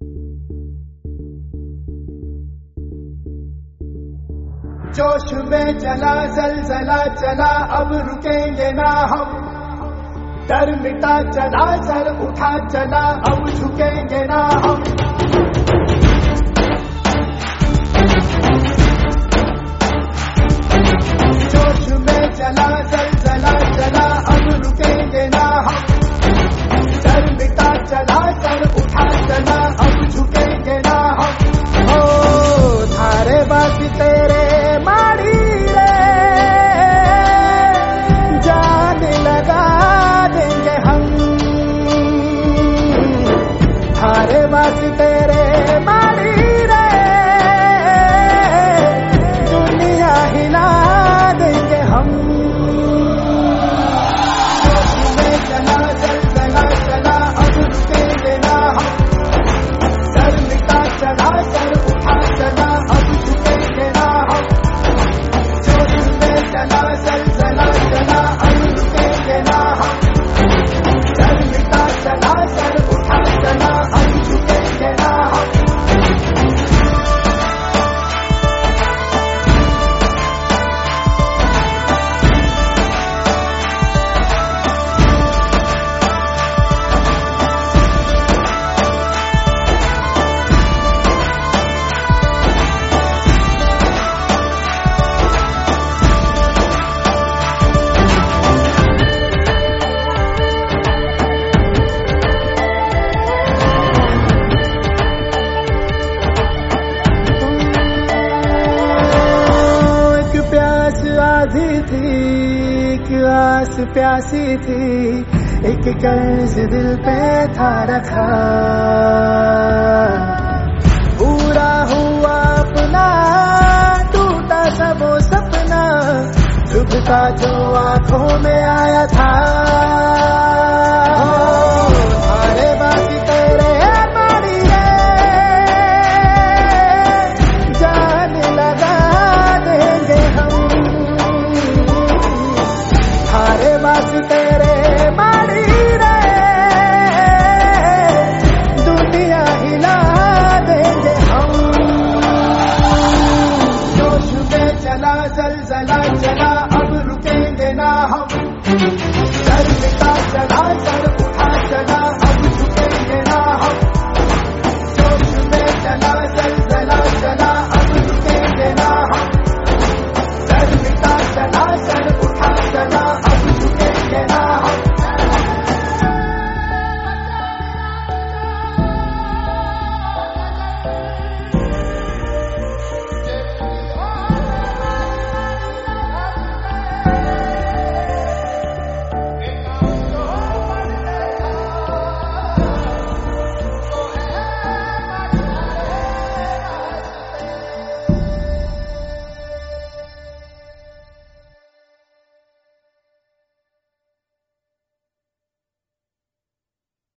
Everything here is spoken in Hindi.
जोश में चला जलजला चला, अब रुकेंगे ना हम। डर मिटा चला, सर उठा चला, अब झुकेंगे ना हम। जोश में चला जलजला चला, अब रुकेंगे ना हम। डर मिटा चला, सर उठा चला, अब झुकेंगे ना हम। ओ थारे बाकी तेरे माड़ी रे, जान लगा देंगे हम। थारे बाकी तेरे माड़ी रे, दुनिया हिला देंगे हम। जोश में चला जलजला चला, अब रुकेंगे ना हम। डर मिटा चला, सर उठा चला, अब झुकेंगे ना हम। जोश में चला जलजला चला, अब रुकेंगे ना हम। डर मिटा चला, सर उठा चला, अब झुकेंगे ना हम। आधी थी एक आस प्यासी थी, एक कर्ज दिल पे था रखा। पूरा हुआ अपना, टूटा सब वो सपना, डूबता जो आंखों में आया था।